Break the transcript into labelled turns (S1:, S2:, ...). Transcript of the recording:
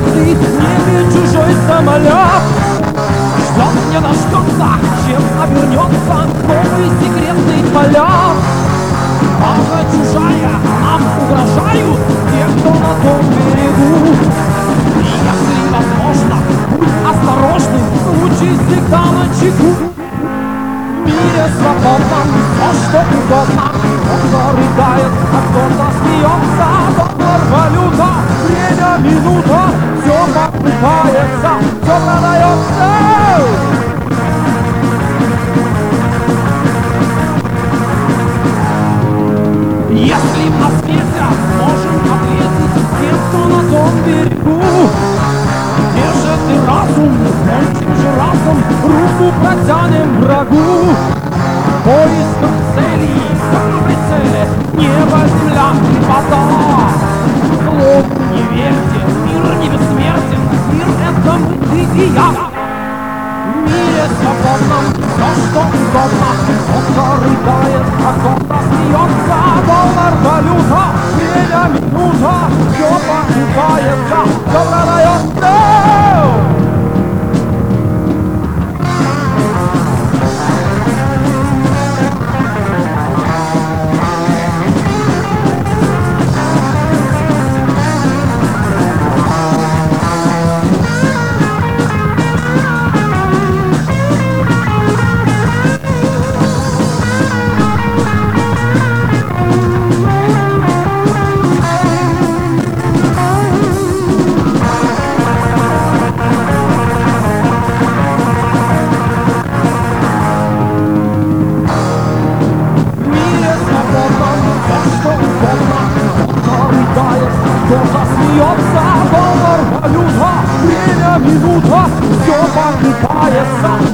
S1: секретный, в небе чужой самолет. Ждет, не дождется, чем обернется новый секретный полет. Правда чужая, нам угрожают те, кто на том берегу. И если возможно, будь осторожным, случай всегда начеку. В мире свободном все, что угодно. Кто-то рыдает, а кто-то смеется. Доллар, валюта, время, минута. Все покупается, все продается. Если в нас ветер, можем ответить тем, кто на том берегу. Где же ты, разум? Кончим же разум, руку протянем врагу. В поисках целей, в прицеле, небо, земля, вода. Слову не верьте, мир не бессмертен, мир это мы, ты и я. В мире свободном все, что угодно. Кто-то рыдает, а кто-то смеется. Доллар, валюта, время, минута. Все покупается, все продается. Кто-то смеется, доллар, валюта, время, минута, все покупается.